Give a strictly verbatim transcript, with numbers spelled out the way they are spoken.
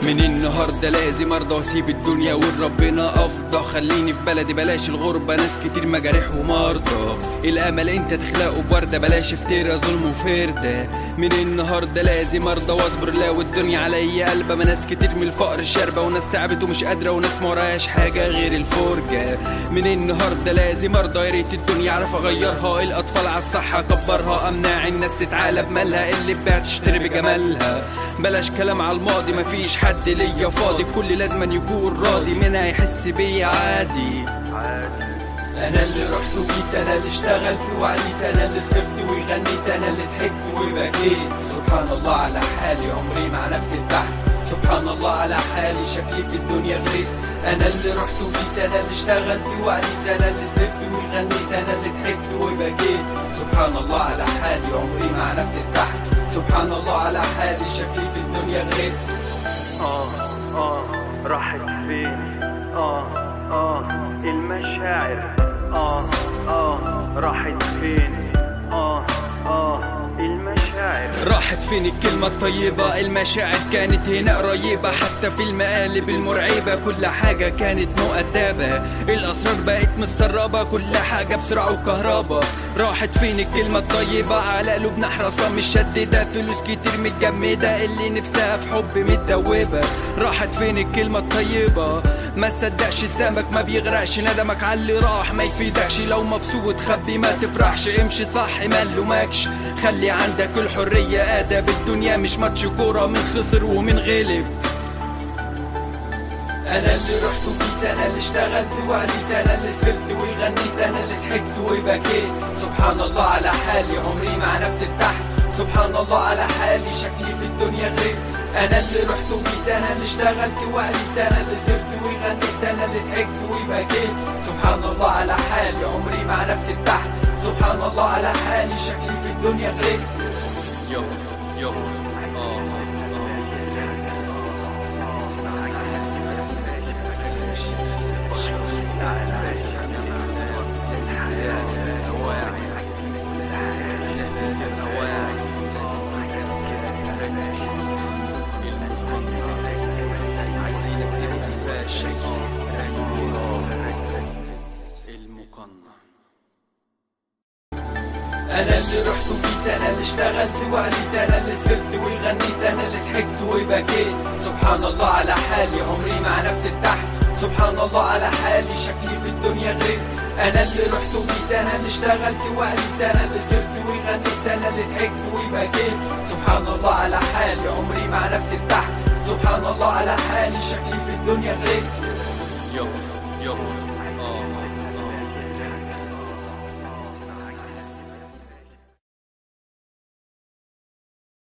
من النهارده لازم ارضى واسيب الدنيا وربنا افضى. خليني في بلدي بلاش الغربة، ناس كتير مجاريح ومرضى. الامل انت تخلقه بوردة، بلاش افترا ظلم وفردة. من النهارده لازم ارضى واصبر، لو الدنيا عليا قلبة. ما ناس كتير من الفقر شاربة، وناس تعبت ومش قادرة، وناس موراهاش حاجة غير الفرجة. من النهارده لازم ارضى، يا ريت الدنيا اعرف اغيرها. الاطفال على الصحة كبرها، امنع الناس تتعالى بمالها، اللي بيع تشتري بجمالها. بلاش كلام على الماضي، مفيش حد ليا فاضي، كل لازم يكون راضي، منها يحس بيا عادي. انا اللي رحت وجيت، انا اللي اشتغلت وعليت، انا اللي سهرت وغنيت، انا اللي ضحكت وبكيت. سبحان الله على حالي، عمري مع نفسي ارتحت. سبحان الله على حالي، شكلي في الدنيا غريت. انا اللي رحت وجيت، انا اللي اشتغلت وعليت، انا اللي سهرت وغنيت، انا اللي ضحكت وبكيت. سبحان الله على حالي، عمري مع نفسي ارتحت. سبحان الله على حالي، شكلي في الدنيا غريت. اه اه راحت فين؟ اه اه المشاعر اه اه راحت فين؟ اه اه المشاعر راحت فين الكلمة الطيبة؟ المشاعر كانت هنا قريبة، حتى في المقالب المرعبة كل حاجة كانت مؤدبة. الأسرار بقت مستربة، كل حاجة بسرعة وكهربا. راحت فين الكلمة الطيبة؟ على قلوبنا حراسة مشددة، فلوس كتير متجمدة، اللي نفسها في حب متدوبة. راحت فين الكلمة الطيبة؟ ما تصدقش السمك ما بيغرقش، ندمك على اللي راح ما يفيدكش. لو مبسوط خبي ما تفرحش، امشي صح ما نلومكش. خلي عندك الحرية، ادب الدنيا مش ماتش كورة، من خسر ومن غلب. انا اللي رحت وجيت، انا اللي اشتغلت وعليت، انا اللي سهرت وغنيت، انا اللي ضحكت وبكيت. سبحان الله على حالي، عمري مع نفسي ارتحت. سبحان الله على حالي، شكلي في الدنيا غريب. انا اللي رحت وجيت، انا اللي اشتغلت وعليت، انا اللي سهرت وغنيت، انا اللي ضحكت وبكيت. سبحان الله على حالي، عمري مع نفسي ارتحت. سبحان الله على حالي، شكلي في الدنيا غريب. يو يو اه انا اللي رحت وجيت، انا اللي اشتغلت وعليت، انا اللي سهرت وغنيت، انا اللي ضحكت وبكيت. سبحان الله على حالي، عمري مع نفسي ارتحت. سبحان الله على حالي، شكلي في الدنيا غريب. انا اللي رحت وجيت، انا اللي اشتغلت وعليت، انا اللي سهرت وغنيت، انا اللي ضحكت وبكيت. سبحان الله على حالي، عمري مع نفسي ارتحت. سبحان الله على حالي، شكلي في الدنيا غريب.